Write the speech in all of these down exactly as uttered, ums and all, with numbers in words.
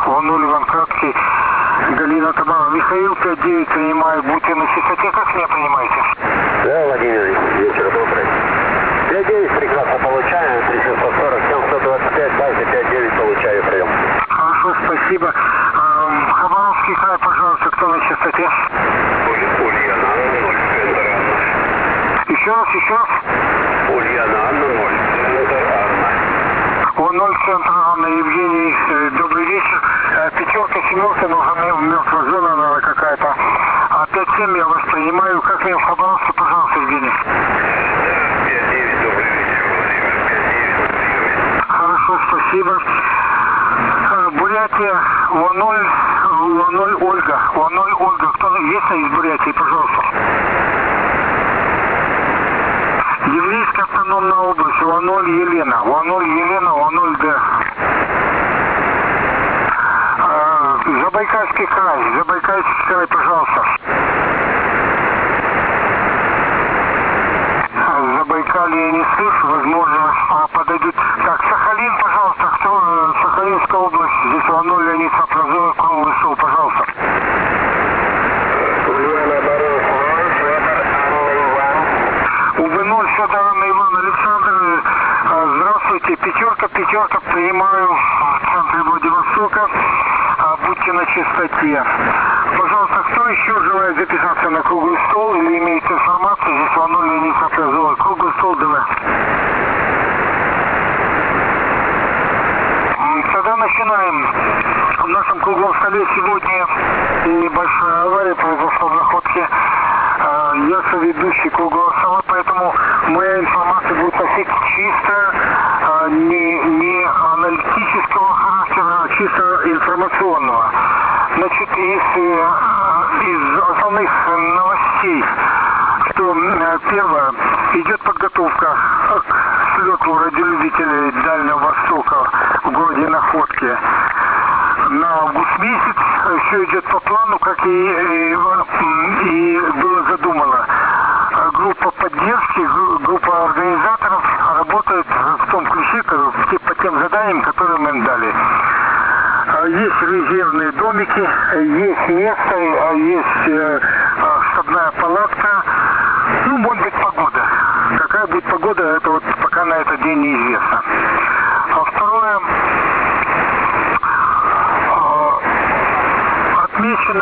Иван Иван Краткий, Галина Тамара. Михаил пять девять принимаю, будьте на чистоте, как меня принимаете? Да, Владимир, вечер добрый. пять девять прекрасно получаю, три семьсот сорок, семьсот двадцать пять, базы пять девять получаю прием. Хорошо, спасибо. Эм, Хабаровский край, пожалуйста, кто на частоте? Ульяна Анна ноль, центр Анна. Еще раз, еще раз. Ульяна Анна ноль, центр Анна. О, ноль, центр Анна, Евгений, э, добрый вечер. Э, пятерка, семерка, нужна мертвая зона, наверное, какая-то. А пять семь я вас принимаю. Как меня в Хабаровске, пожалуйста, Евгений? пять девять, добрый вечер, Владимир, пять девять. Хорошо, спасибо. Э, Бурятия, О ноль, О ноль, Ольга. О ноль, Ольга. Кто есть из Бурятии, пожалуйста? Еврейская автономная область, О ноль, Елена. О ноль, Елена, О ноль, Д. Э, Забайкальский край, Забайкальский край, пожалуйста. Забайкалье я не слышу, возможно, а, подойдут. Так, Сахалин, пожалуйста, кто? э, Сахалинская область, здесь О ноль, Леонид Сапрозор, круглый стол, пожалуйста. УВ-ноль, Федор Анна Иван Александр, э, здравствуйте, пятерка, пятерка, принимаю в центре Владивостока, а, будьте на чистоте. Пожалуйста, кто еще желает записаться на круглый стол или имеет информацию, здесь О ноль, Леонид Сапрозор, круглый стол, ДВ. Тогда начинаем. В нашем круглом столе сегодня небольшая авария произошла в находке. Я соведущий круглого стола, поэтому моя информация будет носить чисто не, не аналитического характера, а чисто информационного. Значит, из, из основных новостей, что первое, идет подготовка к слету радиолюбителей Дальнего Востока в городе Находке на август месяц. Все идет по плану, как и, и, и было задумано. Группа поддержки, группа организаторов работает в том ключе, по тем заданиям, которые мы им дали. Есть резервные домики, есть место, есть штабная палатка. Ну, может быть, погода. Какая будет погода, это вот пока на этот день неизвестно. А второе, отмечено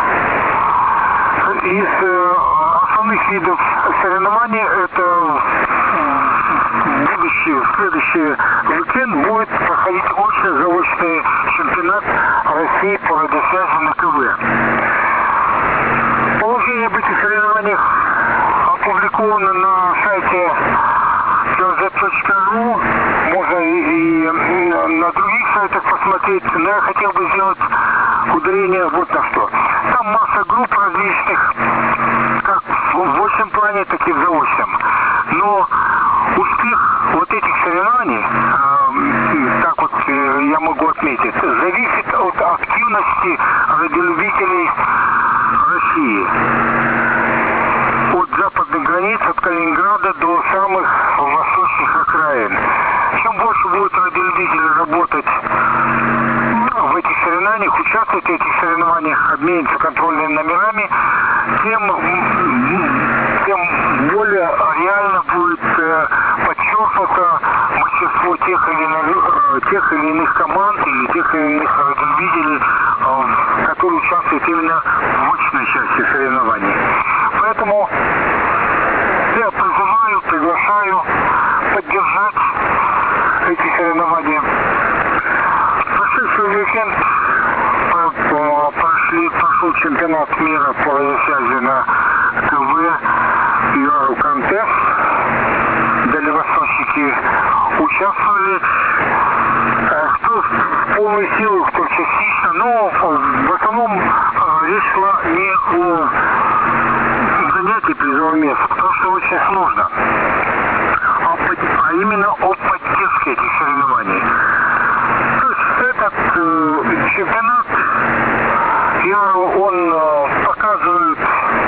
из основных видов соревнований, это будущий, следующий уикенд будет проходить очно-заочный чемпионат России по радиосвязи на КВ. Положение об этих соревнованиях опубликовано на сайте эл зет точка ру, можно и, и на других сайтах посмотреть, но я хотел бы сделать ударение вот на что. Там масса групп различных, как в общем плане, так и в заочном. Но успех вот этих соревнований, э, так вот э, я могу отметить, зависит от активности радиолюбителей России. От западных границ, от Калининграда до самых восточных окраин. Чем больше будут радиолюбители работать в этих соревнованиях, участвовать в этих соревнованиях, обмениваться контрольными номерами, тем, тем более реально будет э, подчеркнуто мастерство тех или, иных, тех или иных команд или тех или иных радиолюбителей, э, которые участвуют именно в очной части соревнований. Поэтому я призываю, приглашаю поддержать эти соревнования. Прошедший уикенд прошли, прошел чемпионат мира по радиосвязи на КВ Юару-Контест. Дальневосточники участвовали. Кто в полную силу, кто частично, но в основном речь шла не о занятии призового места, потому что очень сложно, а, а именно о поддержке этих соревнований. То есть этот э, чемпионат, он э, показывает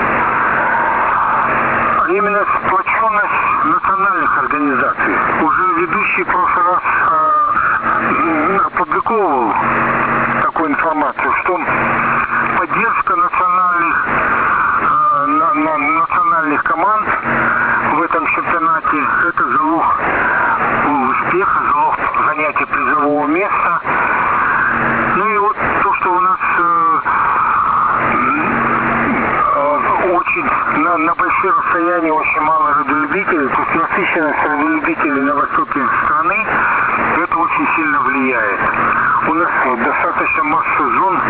именно сплоченность национальных организаций. Уже ведущий в прошлый раз э, опубликовывал такую информацию, что поддержка национальных, э, на, на, национальных команд в этом чемпионате – это залог успеха, залог занятия призового места. Ну и вот то, что у нас э, э, очень на, на большие расстояния очень мало радиолюбителей, то есть насыщенность радиолюбителей на востоке страны, это очень сильно влияет. У нас достаточно масса зон,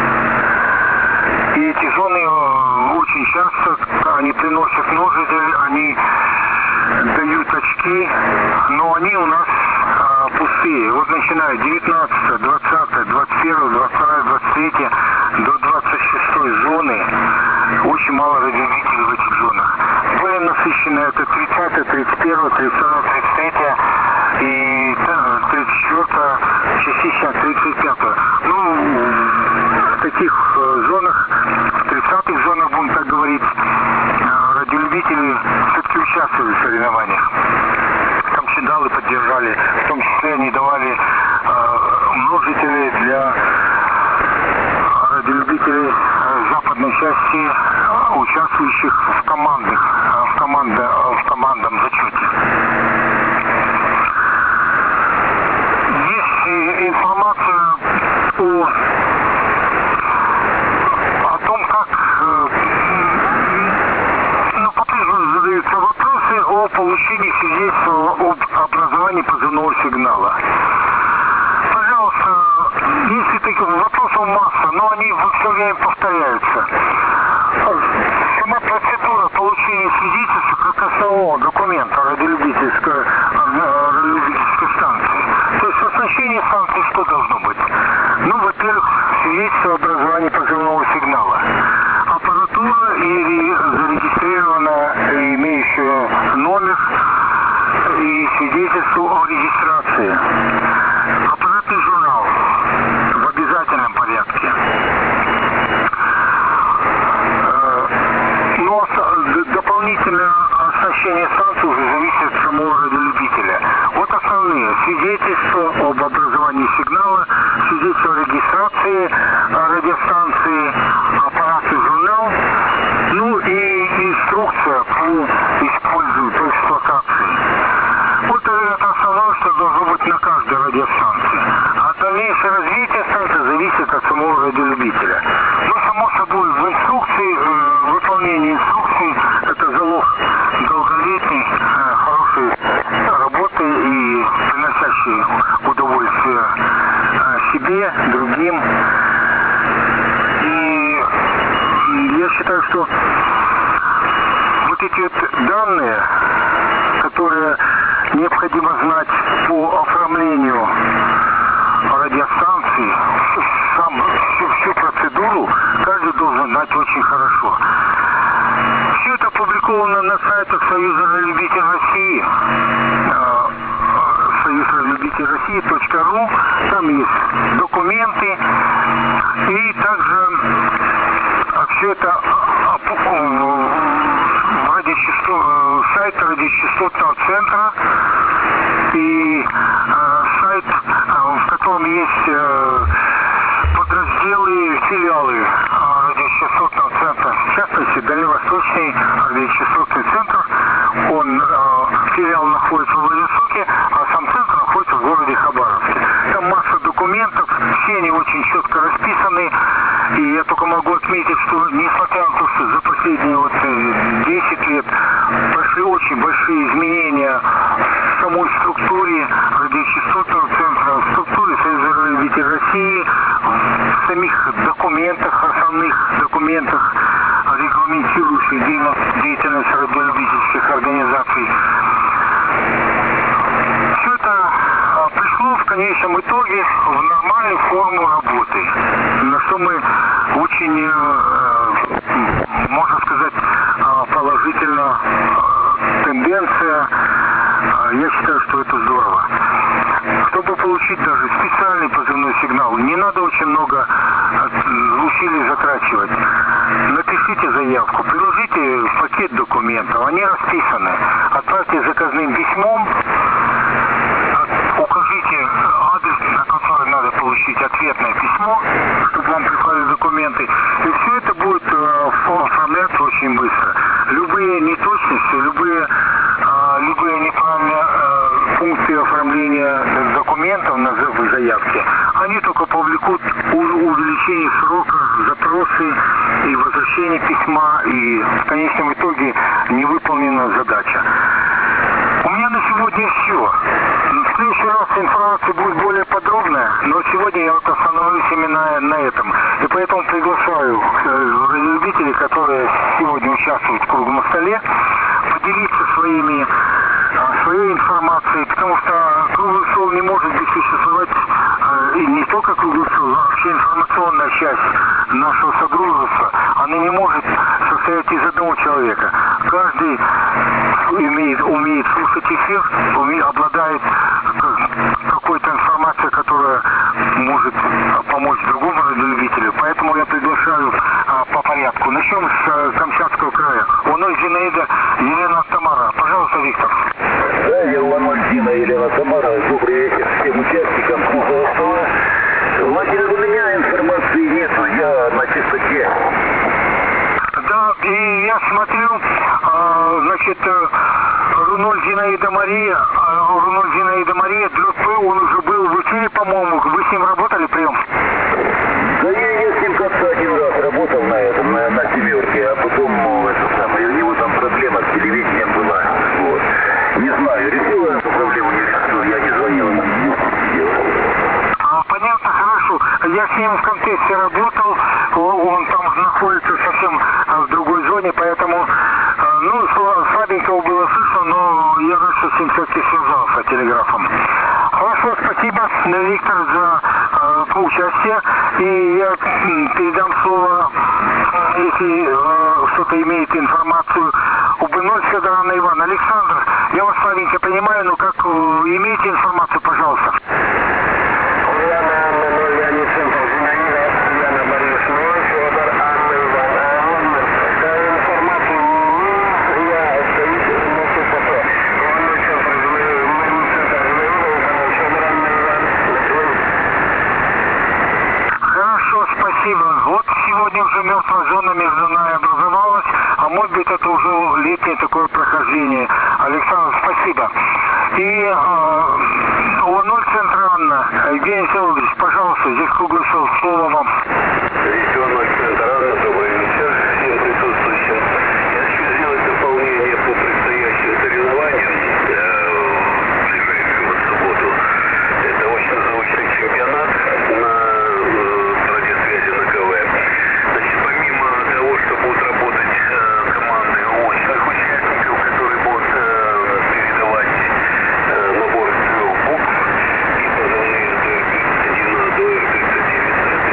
и эти зоны очень часто, они приносят множитель, они дают очки, но они у нас а, пустые. Вот начиная девятнадцатая, двадцатая, двадцать первая, двадцать вторая, двадцать третья до двадцать шестой зоны очень мало радиолюбителей в этих зонах. Более насыщенные это тридцатая, тридцать первая, тридцать вторая, тридцать третья и тридцать четвёртая, частично тридцать пятая. Ну, в таких зонах, в тридцатых зонах, будем так говорить, радиолюбители все-таки участвовали в соревнованиях. Там чедалы поддержали, в том числе они давали э, множители для радиолюбителей западной части, участвующих в командах, в, команда, в командном зачете. Есть информация о, о том, как э, ну, по-прежнему задаются вопросы о получении свидетельства об образовании позывного сигнала. Пожалуйста, если таких вопросов масса, но они все время повторяются. Сама процедура получения свидетельства как основного документа радиолюбительской, радиолюбительской станции. То есть в оснащении станции что должно быть? Ну, во-первых, свидетельство образования позывного сигнала. Аппаратура или зарегистрированная, имеющая номер и свидетельство о регистрации. Аппаратный журнал в обязательном порядке. Но дополнительное оснащение станции уже зависит от самого радиолюбителя. Вот основные: свидетельство об образовании сигнала, свидетельство о регистрации радиостанции, аппаратный журнал, ну и инструкция по использованию, по эксплуатации. Вот это основное, что должно быть на каждой радиостанции. А дальнейшее развитие станции зависит от самого радиолюбителя. Но, само собой, в инструкции, э, выполнение инструкции – это залог долголетней, э, хорошей работы и приносящей удовольствие э, себе, другим. И я считаю, что вот эти вот данные, которые необходимо знать по оформлению радиостанции, сам, всю, всю процедуру, каждый должен знать очень хорошо. Все это опубликовано на сайтах Союза радиолюбителей России, союз радиолюбителей России точка ру, там есть документы, и также все это радиочастот, сайт радиочастотного центра и э, сайт, э, в котором есть э, подразделы, филиалы э, радиочастотного центра. В частности, Дальневосточный радиочастотный центр, он, э, филиал находится в Владивостоке, а сам центр находится в городе Хабаровске. Там масса документов, все они очень четко расписаны. И я только могу отметить, что несмотря на то, что за последние вот десять лет прошли очень большие изменения в самой структуре радиочастотного центра, в структуре Союза радиолюбителей России, в самих документах, основных документах, регламентирующих деятельность радиолюбительских организаций. Все это пришло в конечном итоге в нормальную форму работы, на что мы очень, можно сказать, положительно тенденция. Я считаю, что это здорово. Чтобы получить даже специальный позывной сигнал, не надо очень много усилий затрачивать. Напишите заявку, приложите пакет документов, они расписаны. Отправьте заказным письмом, укажите адрес, на который надо получить ответное письмо, чтобы документы. И все это будет э, оформляться очень быстро. Любые неточности, любые, э, любые неправильные э, функции оформления документов на в заявке, они только повлекут увеличение срока, запросы и возвращение письма, и в конечном итоге не выполнена задача. У меня на сегодня все. В следующий раз информация будет более подробная, но сегодня я вот остановлюсь именно на этом. И поэтому приглашаю радиолюбителей, которые сегодня участвуют в круглом столе, поделиться своими, своей информацией, потому что круглый стол не может быть существовать, и не только круглый стол, а вообще информационная часть нашего содружества, она не может состоять из одного человека. Каждый умеет, умеет слушать эфир, умеет, обладает какой-то информацией, которая может помочь другому радиолюбителю. Поэтому я приглашаю а, по порядку. Начнем с а, Камчатского края. Оноль Зинаида Елена Тамара. Пожалуйста, Виктор. Да, я Оноль Зина Елена Тамара. Добрый вечер всем участникам круглого стола. Владимир, у меня информации нету, я на чистоте. Да, и я смотрю, а, значит, Руноль Зинаида Мария, а, Руноль Зинаида Мария, ДРП, он уже был в эфире, по-моему, вы с ним работали, прием? Да я, я с ним как-то один раз работал на этом, на, на семерке, а потом, ну, это самое, у него там проблема с телевидением была, вот. Не знаю, решила эту проблему, не решила, я не звонил. А, понятно, хорошо. Я с ним в контексте работал, он там находится совсем в другой зоне, поэтому, ну, слабенько было слышно, но я рад, что с ним все-таки связался телеграфом. Хорошо, спасибо, Виктор, за э, участие. И я передам слово, если э, кто-то имеет информацию об иной Федора Анна Ивановна. Александр, я вас слабенько понимаю, но как э, имеете информацию, пожалуйста. Вот сегодня уже мертвая зона между нами образовалась, а может быть это уже летнее такое прохождение. Александр, спасибо. И э, Оноль Центр Анна, Евгений Всеволодович, пожалуйста, здесь круглый стол, слово вам. Здесь Оноль Центр Анна, добрый вечер всем присутствующим. Я хочу сделать дополнение по предстоящим соревнованиям в ближайшую субботу. Это очно-заочный чемпионат на Значит, помимо того, что будут работать э, команды очных участников, которые будут э, передавать э, набор трех букв и позывные до эр тридцать один, до эр тридцать девять,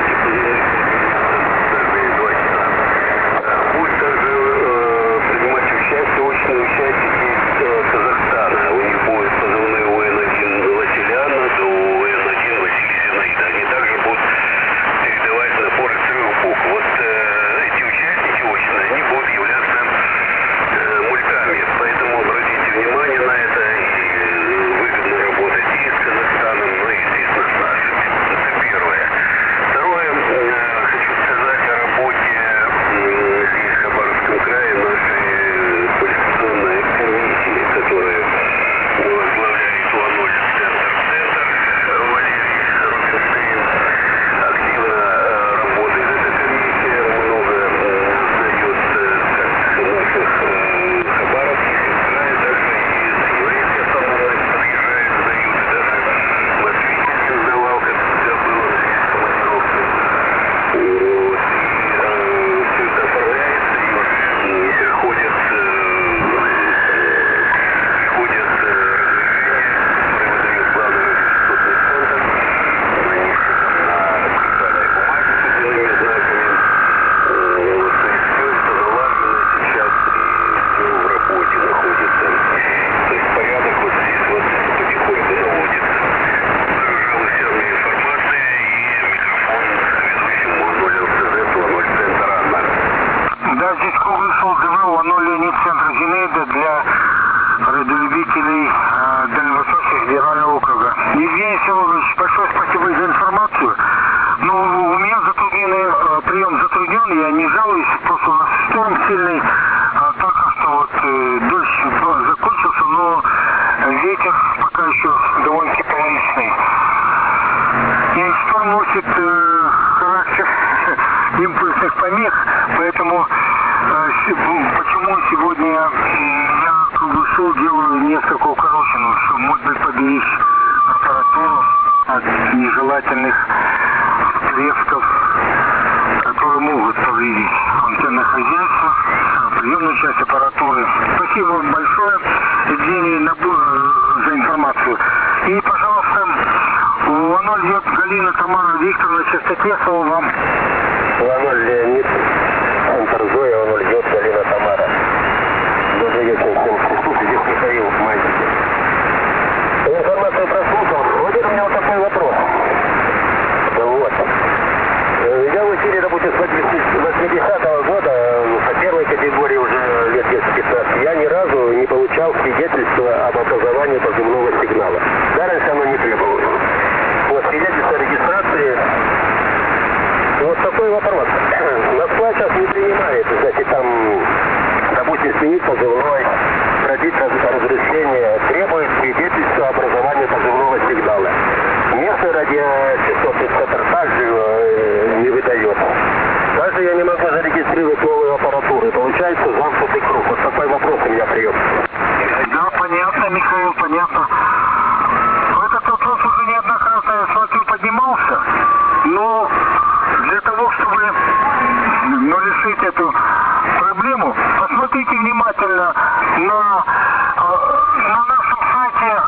прием затруднен, я не жалуюсь, просто у нас шторм сильный, а только что вот э, дождь закончился, но ветер пока еще довольно-таки половичный. И шторм носит э, характер импульсных помех, поэтому э, почему сегодня я круглый шоу делаю несколько укороченных, чтобы, может быть, поберечь аппаратуру от нежелательных всплесков, которые могут повредить антенное хозяйство, приемную часть аппаратуры. Спасибо вам большое, Евгений, за информацию. И, пожалуйста, у ноль идет Галина Тамара Викторовна, частоте, слово вам. ноль Леонид, центр Зоя, ноль идет Галина Тамара. Добрый вечер всем. Здесь Михаил, мальчики. Информацию прослушал. Владимир, у меня вот такой вопрос. Вот. Я в эфире, допустим, с восьмидесятого года, по первой категории уже лет десять-пятнадцать, я ни разу не получал свидетельства об образовании позывного сигнала. Да, раньше оно не требовалось. Вот свидетельство о регистрации. Вот такой вопрос. Москва сейчас не принимает, значит, там, допустим, сменить позывной, продлить разрешение, требует свидетельства о образовании позывного сигнала. Местный радиочастотный центр также э, не выдает. Даже я не могу зарегистрировать новую аппаратуру. И получается замкнутый круг. Вот такой вопрос у меня прием. Да, понятно, Михаил, понятно. Этот вопрос уже неоднократно, я смотрю, поднимался, но для того, чтобы ну, решить эту проблему, посмотрите внимательно на, на нашем сайте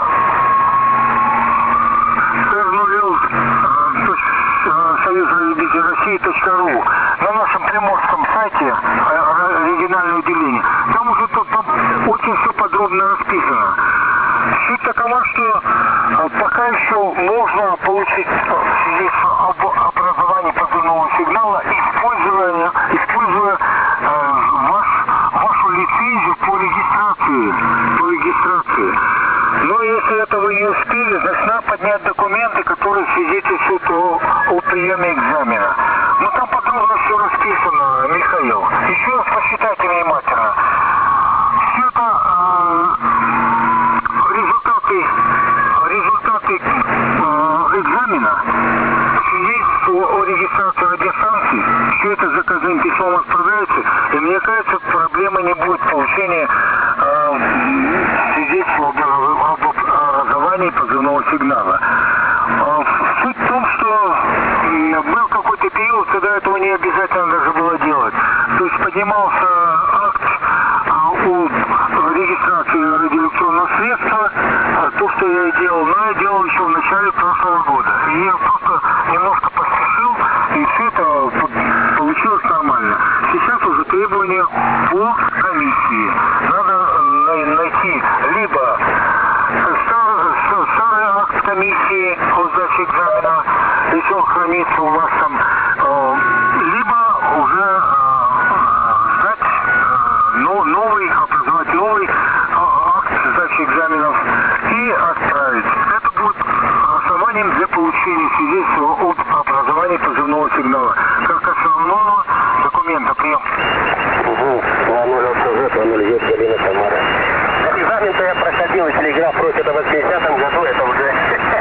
союза любителей России точка ру, на нашем приморском сайте региональное отделение. Там уже тут там очень все подробно расписано. Суть такова, что пока еще можно получить свидетельство об образовании позывного сигнала, используя, используя э, ваш, вашу лицензию по регистрации, по регистрации. Но если это вы не успели, значит надо поднять документы, которые свидетельствуют о, о приеме экзамена. Но там подробно все расписано, Михаил. Еще раз посчитайте внимательно. Все это э, результаты, результаты э, экзамена, свидетельство о регистрации радиостанции, все это заказным письмом отправляется, и мне кажется, проблемы не будет получения э, свидетельства об образовании позывного сигнала. Э, суть в том, что э, был какой-то период, когда этого не обязательно даже было делать. То есть поднимался акт э, о регистрации радиоэлектронного средства, э, то, что я и делал, но я делал еще в начале прошлого года. И я просто немножко поспешил, и все это получилось нормально. Сейчас уже требования по комиссии. Надо найти либо старый, старый акт комиссии о сдаче экзамена, если он хранится у вас там, либо уже сдать новый, образовать новый акт сдачи экзаменов и отправить. Это будет основанием для получения свидетельства об образовании позывного сигнала, как основного документа. Прием. Угу. ноль ЛЦЗ, ноль Е, Галина Тамара. Экзамен-то я проходил, телеграф просит о восьмидесятом году, это уже...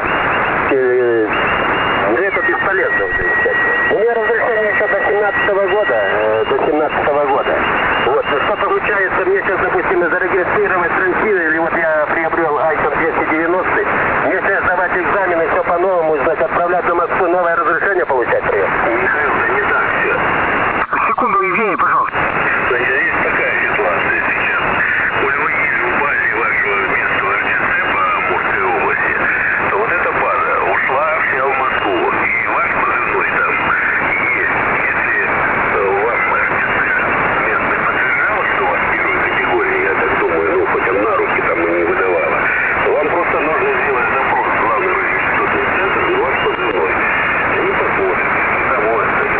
Это бесполезно уже. У меня разрешение еще до семнадцатого года, до семнадцатого года. Вот, что получается, мне сейчас, допустим, зарегистрировать трансивер, или вот я приобрел Айкон двести девяносто, если сдавать экзамены, все по-новому, значит, отправлять на Москву, новое разрешение получать прием. Михаил, да не так все. Секунду, Евгений, пожалуйста. Значит, есть такая ситуация сейчас. Коль вы есть в базе вашего местного РЧЦ по Амурской области, то вот эта база ушла вся в Москву. И ваш позывной там есть. Если ваш РЧЦ местный подтверждал, что у вас первой категории, я так думаю, ну, хоть он на руки там и не выдавала, то вам просто нужно сделать запрос в главный радиочастотный центр и ваш позывной. Они посмотрят, довольны.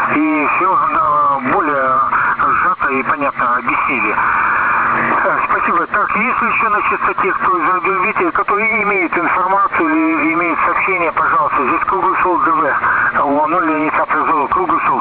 и все более сжато и понятно объяснили. Спасибо. Так, есть ли еще на частоте кто из радиолюбителей, который имеет информацию или имеет сообщение, пожалуйста, здесь Круглый Стол ДВ, ООН Леонид Апрезова, Круглый Стол.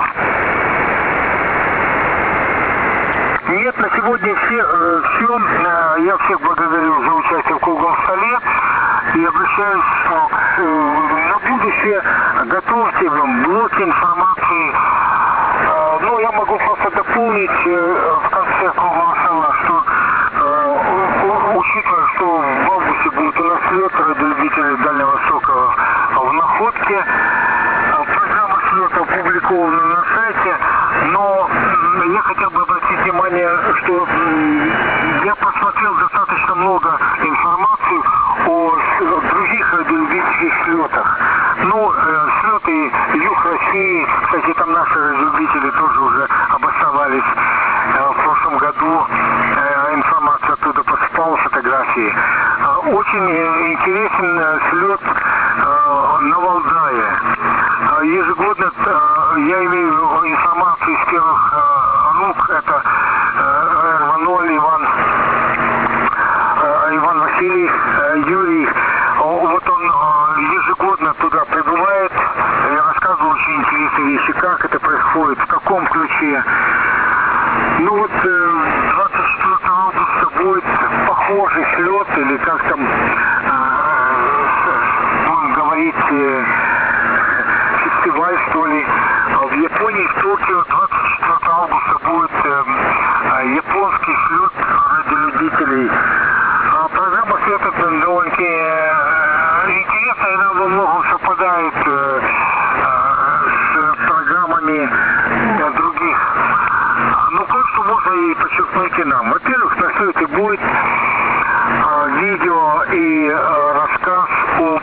Нет, на сегодня все, э, все. Э, я всех благодарю за участие в Круглом столе и обращаюсь э, на будущее. Готовьте блоки информации. Э, ну, я могу просто дополнить э, в конце Круглого стола, что э, учитывая, что в августе будет у нас слет радиолюбителей Дальнего Востока в Находке, программа слета опубликована на сайте, но я хотел бы обратить внимание, что я посмотрел достаточно много информации о других радиолюбительских слетах. Ну, слеты Юг России, кстати, там наши радиолюбители тоже уже обосновались в прошлом году. Информация оттуда поступала, фотографии. Очень интересен слет на Валдае. Ежегодно я имею информацию из первых рук, это эр ноль Иван, Иван Василий, Юрий. Вот он ежегодно туда прибывает. Я рассказывал очень интересные вещи, как это происходит, в каком ключе. Ну вот двадцать четвёртого августа будет похожий слет, или как там будем говорить, фестиваль, что ли. В Японии, в Токио двадцать четвёртого августа будет э, японский слет радиолюбителей. А программа слета довольно-таки э, интересная, она во многом совпадает э, э, с программами э, других. Ну, кое-что можно и подчеркнуть и нам. Во-первых, на слете будет э, видео и э, рассказ об,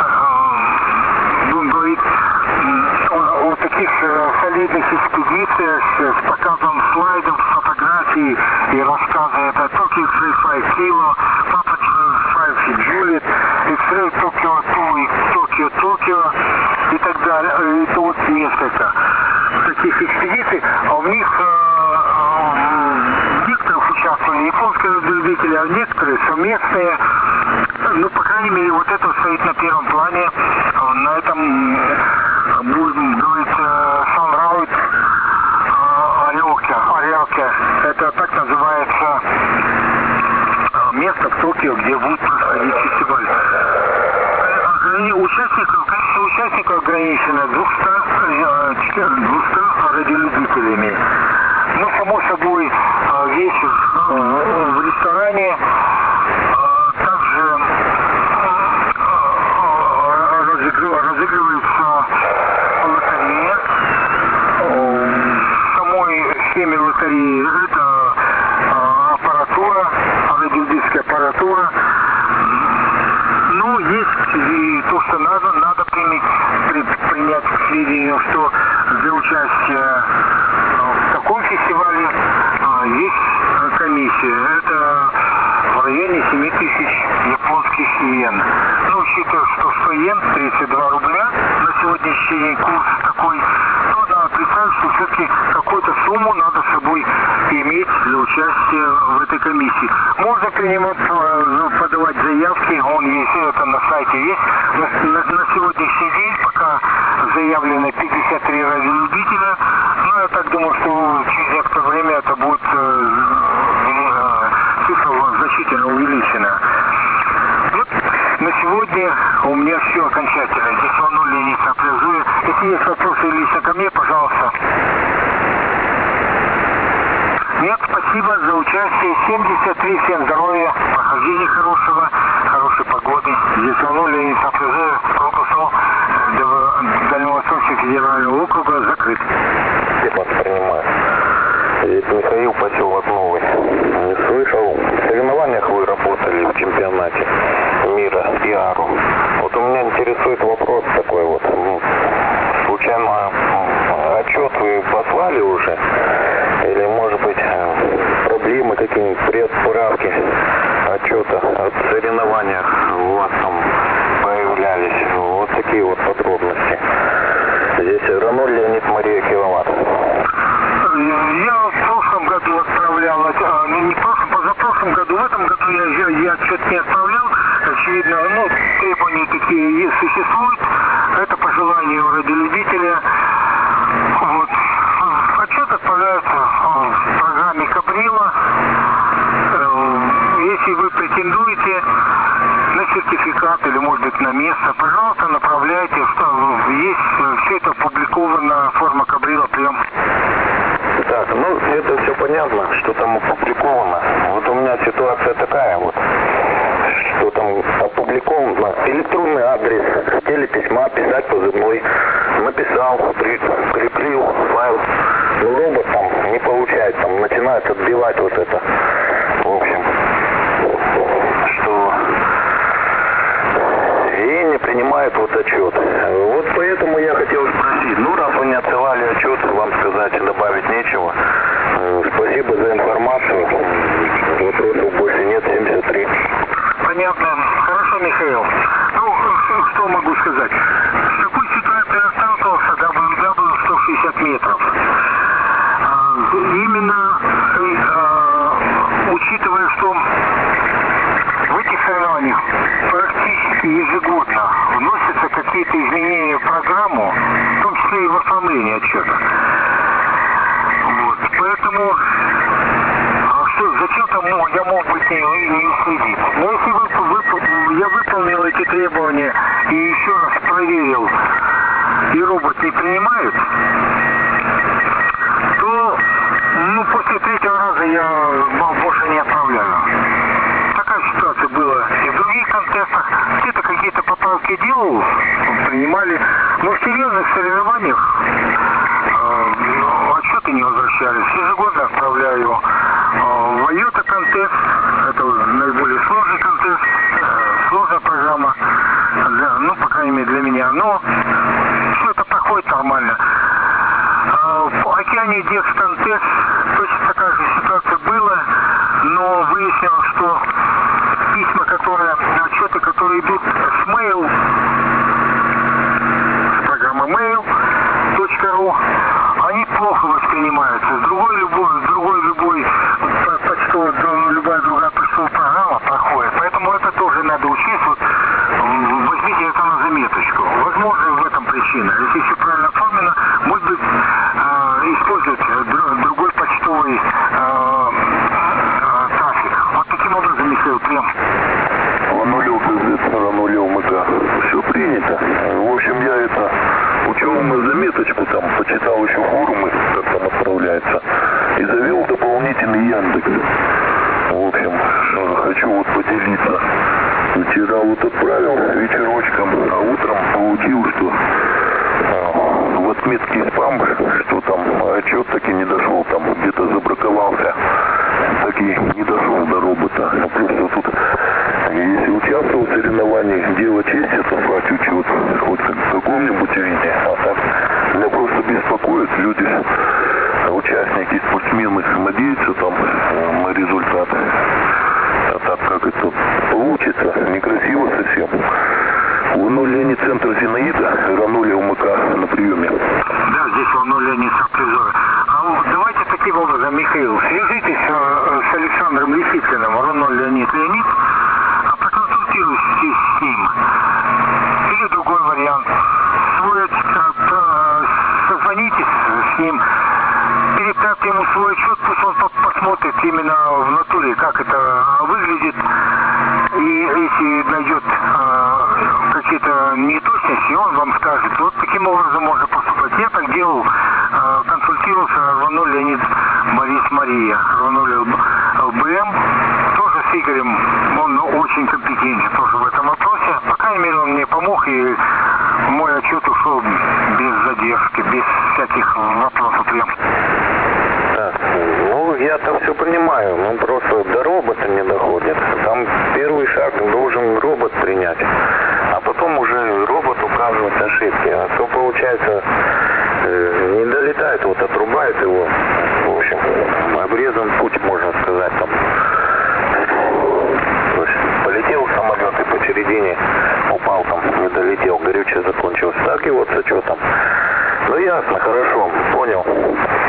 э, будем говорить, о таких солидных экспедициях с показом слайдов, фотографий и рассказы. Это Tokyo X-Ray пять Kilo, Papa пять Juliet, X-Ray Tokyo два и Tokyo Tokyo и так далее. Это вот несколько таких экспедиций. А у них э, э, в некоторых участвовали японские радиолюбители, а некоторые совместные. Ну, по крайней мере, вот это стоит на первом плане. На этом будем говорить Sunroute Орелке. Это так называется место в Токио, где будет происходить фестиваль. Участников, количество участников ограничено двумстами радиолюбителями. Ну, само собой, вечер в ресторане. Также разыгрывается лотерея. В самой схеме лотереи это аппаратура, радиолюбительская аппаратура. Ну, есть и то, что надо, надо принять, принять к сведению, что для участия в таком фестивале есть комиссия. Это в районе семь тысяч японских иен. Ну, учитывая, что сто иен, тридцать два рубля на сегодняшний день курс такой, то надо представить, что все-таки какую-то сумму надо с собой иметь для участия в этой комиссии. Можно принимать, подавать заявки, он есть, это на сайте есть. На, на, на сегодняшний день пока заявлено пятьдесят три радиолюбителя. Ну, я так думаю, что через некоторое время это будет цифра значительно увеличена. Вот на сегодня у меня все окончательно. Здесь ООН Леонид Апрезова. Если есть вопросы лично ко мне, пожалуйста. Нет, спасибо за участие. семьдесят три, всем здоровья, прохождения хорошего, хорошей погоды. Здесь ООН Леонид Апрезова, корпусу Дальневосточного федерального округа закрыт. Я вас принимаю. Здесь Михаил, поселок Новый. Не слышал, в соревнованиях вы работали в чемпионате мира ИАРУ. Вот у меня интересует вопрос такой вот. Случайно отчет вы послали уже? Или, может быть, проблемы какие-нибудь при отправке отчета от соревнованиях у вас там появлялись? Вот такие вот подробности. Здесь эр ноль Леонид Мария Киловатт. ну, требования такие есть, существуют. Это по желанию радиолюбителя. Вот. Отчет отправляется в программе Кабрила. Если вы претендуете на сертификат или, может быть, на место, пожалуйста, направляйте. Есть все это опубликовано, форма Кабрила, прием. Так, ну это все понятно, что там опубликовано. Вот у меня ситуация такая вот, что там опубликовано. Электронный адрес, хотели письма, писать позывной. Написал, при, прикрыл файл. Но робот там не получает, там начинает отбивать вот это. В общем, что и не принимает вот отчет. Вот поэтому я хотел спросить, ну раз вы не отсылали отчет, вам сказать добавить нечего. Спасибо за информацию. Вопросов больше нет, семьдесят три. Понятно. Хорошо, Михаил. Ну, что могу сказать? В такой ситуации я сталкивался дабл ю дабл ю сто шестьдесят метров. Именно учитывая, что в этих соревнованиях практически ежегодно вносятся какие-то изменения в программу, в том числе и в оформлении отчета. Вот. Поэтому что, зачем-то я мог бы с ней не следить. Но если вы, вы, я выполнил эти требования и еще раз проверил, и робот не принимает, то ну, после третьего раза я больше не отправляю. Такая ситуация была и в других контестах. Где-то какие-то поправки делал, принимали. Но в серьезных соревнованиях э, отчеты не возвращались. Ежегодно отправляю э, в Айота контест. Это наиболее сложный контест, э, сложная программа, для, ну, по крайней мере, для меня. Но все это проходит нормально. В океане Декс контест точно такая же ситуация была, но выяснилось, что письма, которые, отчеты, которые идут с mail, с программы mail точка ру, они плохо воспринимаются. С другой любой, с другой любой почтовой, любая другая почтовая программа проходит. Поэтому это тоже надо учесть. Вот, возьмите это на заметочку. Возможно, в этом причина. Если все правильно оформлено, может быть, использовать другой почтовый э, э, трафик. Вот таким образом, Михаил, прям. Ранулил КЗ, ранулил МК. Все принято. В общем, я это учел на заметочку, там почитал еще форумы, как там отправляется, и завел дополнительный Яндекс. В общем, хочу вот поделиться. Вчера вот отправил вечерочком, а утром получил, что в отметке спам, что там отчет таки не дошел, там где-то забраковался, таки не дошел до робота. Просто тут, если участвовал в соревнованиях, дело честь отослать учет, хоть в каком-нибудь виде. А так меня просто беспокоит, люди, участники, спортсмены надеются там на результаты. А так как это получится, некрасиво совсем. Луну Леонид, центр Зинаида, ранули УМК на приеме. Да, здесь Луну Леонид, призор. А вот давайте таким образом, Михаил, свяжитесь с Александром Лисициным, Луну Леонид Леонид, а проконсультируйтесь с ним. Или другой вариант. Свой, созвонитесь с ним, переправьте ему свой отчет, пусть он посмотрит именно в натуре, как это выглядит. И если найдет э, какие-то неточности, он вам скажет. Вот таким образом можно поступать. Я так делал, э, консультировался, рванули Леонид Борис Мария, рванули ЛБМ, тоже с Игорем, он очень компетентен тоже в этом вопросе. По крайней мере, он мне помог, и мой отчет ушел без задержки, без всяких вопросов. Так, ну я-то все понимаю, но просто до робота не доходит. Там первый шаг должен робот принять, а потом уже робот указывать ошибки. А то получается э, не долетает, вот отрубает его, в общем, обрезан путь, можно сказать, там. То есть полетел самолет и посередине упал, там не долетел, горючее закончилось. Так и вот с учетом. Ну ясно, хорошо, понял.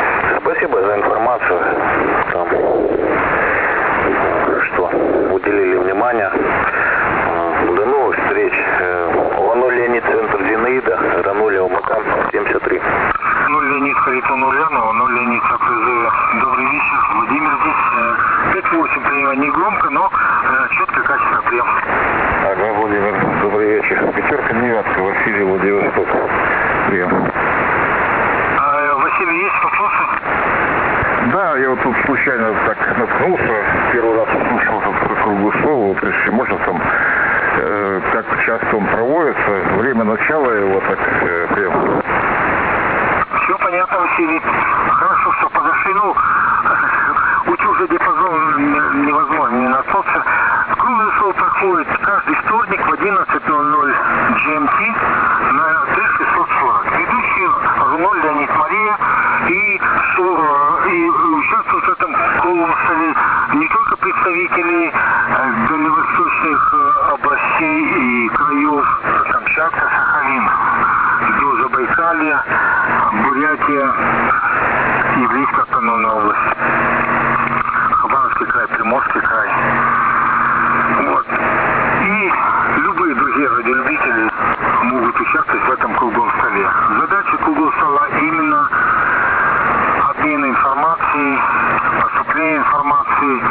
часто он проводится, время начала его так э, прям. Все понятно, Василий. Хорошо, что подошли. Ну, утюжный диапазон невозможно не наткнуться. Круглый стол проходит каждый вторник в одиннадцать ноль ноль джи эм ти на Т шестьсот сорок. Ведущий Руноль Леонид Мария. И, и участвуют в этом круглом столе не только представители дальневосточных областей и краев Камчатка, Сахалин, Забайкалье, Бурятия, Еврейская автономная область, Хабаровский край, Приморский край. Вот. И любые другие радиолюбители могут участвовать в этом круглом столе. Задача круглого стола именно обмен информацией, поступление информации,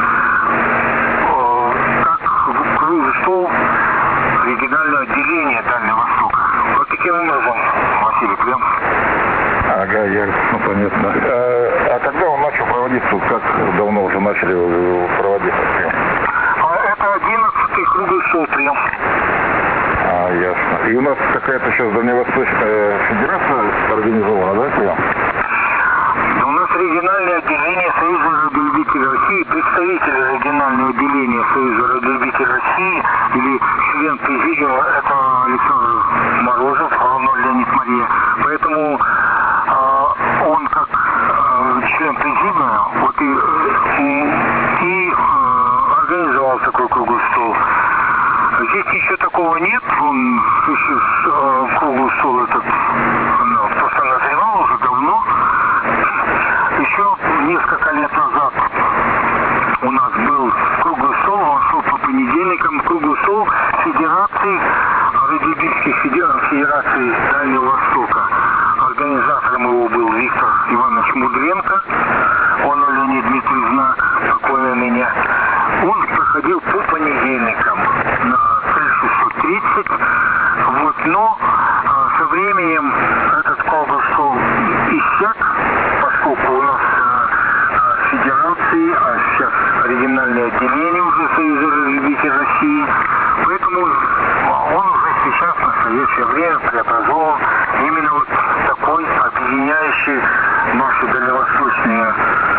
как круглый стол регионального отделения Дальнего Востока. Вот таким образом, Василий, прям. Ага, ясно, понятно. А, а когда он начал проводиться, как давно уже начали его проводить? А это одиннадцатый круглый стол прием. А, ясно. И у нас какая-то сейчас Дальневосточная федерация организована, да, прием? У нас региональное отделение Союза радиолюбителей России, представители регионального отделения Союза радиолюбителей России или член президиума, это Александр Морозов, Руноль Леонид Мария. Поэтому э, он как э, член президиума вот и, и э, организовал такой круглый стол. Здесь еще такого нет, он э, круглый стол этот ну, просто назревал уже давно. Еще несколько лет назад у нас был круглый стол, он шел по понедельникам, круглый стол Федерации, радиолюбительских федераций Дальнего Востока. Организатором его был Виктор Иванович Мудренко, он Леонид Дмитриевна, покойная меня. Он проходил по понедельникам на Т шестьсот тридцать, вот, но а, со временем этот круглый стол иссяк, поскольку у нас а, федерации, а сейчас региональное отделение уже Союза радиолюбителей России, поэтому он уже сейчас в настоящее время преобразован именно вот такой объединяющий наши дальневосточные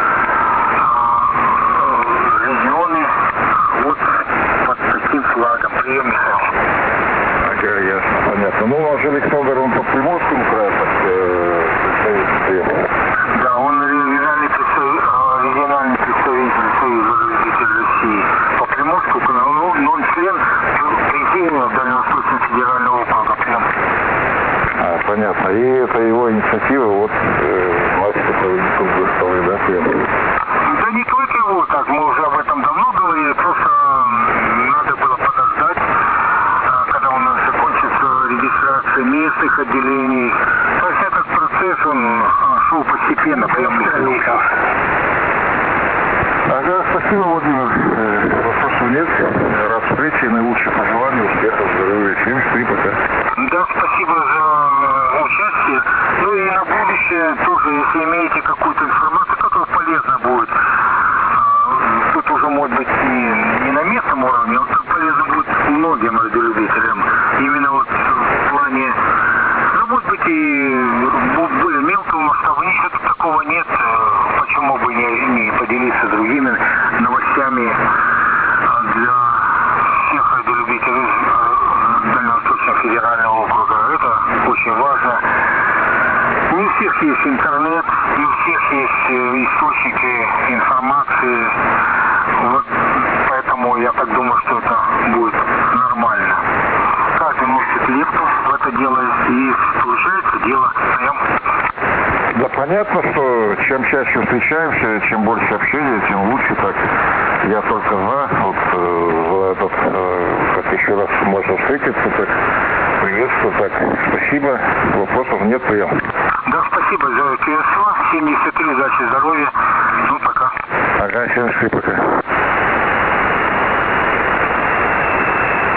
а, регионы вот под таким флагом. Прием, Михаил. Ага, ясно, понятно. Ну, у нас же Александр, он по Приморскому краю, так э, да, он региональный представитель, региональный представитель Союза радиолюбителей России по Приморскому краю, но он, он член президиума Дальневосточного федерального округа. Прям. А, понятно. И это его инициатива, вот, э, мастер проводит круглые столы, да, прям? Да не только его, так, мы уже об этом давно говорили, просто надо было подождать, когда у нас закончится регистрация местных отделений. То есть этот процесс, он шел постепенно, прям механично. Ага, спасибо, Владимир. Э, вопросов нет. Рад встрече и наилучших пожеланий, успехов, здоровья. Всем счастливо, пока. Да, спасибо за участие. Ну и на будущее тоже, если имеете какую-то информацию, которая полезна будет, тут уже может быть не, не на местном уровне, а вот полезно будет многим радиолюбителям. Именно вот в плане, ну может быть и более мелкого масштаба, ничего такого нет, почему бы не, не поделиться другими новостями для всех радиолюбителей Дальневосточного федерального округа. Это очень важно. Не у всех есть интернет, не у всех есть источники информации. Вот поэтому я так думаю, что это будет нормально. Каждый носит лепту в это дело, и получается дело прям. Да, понятно, что чем чаще встречаемся, чем больше общения, тем лучше. Так, я только за, вот, э, за этот, э, как еще раз можно встретиться, так, приветствую, так, спасибо, вопросов нет, прием. Да, спасибо за это. семьдесят три, удачи, здоровья, ну пока. Ага, семьдесят три, пока.